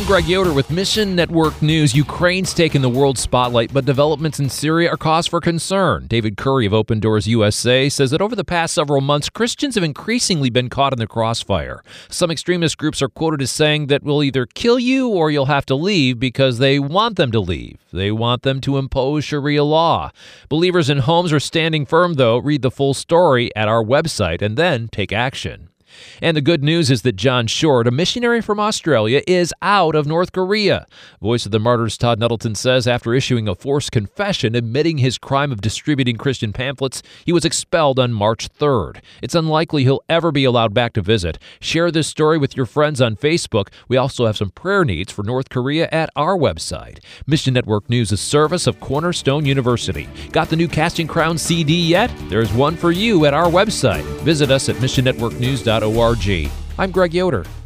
Greg Yoder with Mission Network News. Ukraine's taken the world spotlight, but developments in Syria are cause for concern. David Curry of Open Doors USA says that over the past several months, Christians have increasingly been caught in the crossfire. Some extremist groups are quoted as saying that we'll either kill you or you'll have to leave because they want them to leave. They want them to impose Sharia law. Believers in homes are standing firm, though. Read the full story at our website and then take action. And the good news is that John Short, a missionary from Australia, is out of North Korea. Voice of the Martyrs Todd Nettleton says after issuing a forced confession admitting his crime of distributing Christian pamphlets, he was expelled on March 3rd. It's unlikely he'll ever be allowed back to visit. Share this story with your friends on Facebook. We also have some prayer needs for North Korea at our website. Mission Network News is a service of Cornerstone University. Got the new Casting Crowns CD yet? There's one for you at our website. Visit us at missionnetworknews.org. I'm Greg Yoder.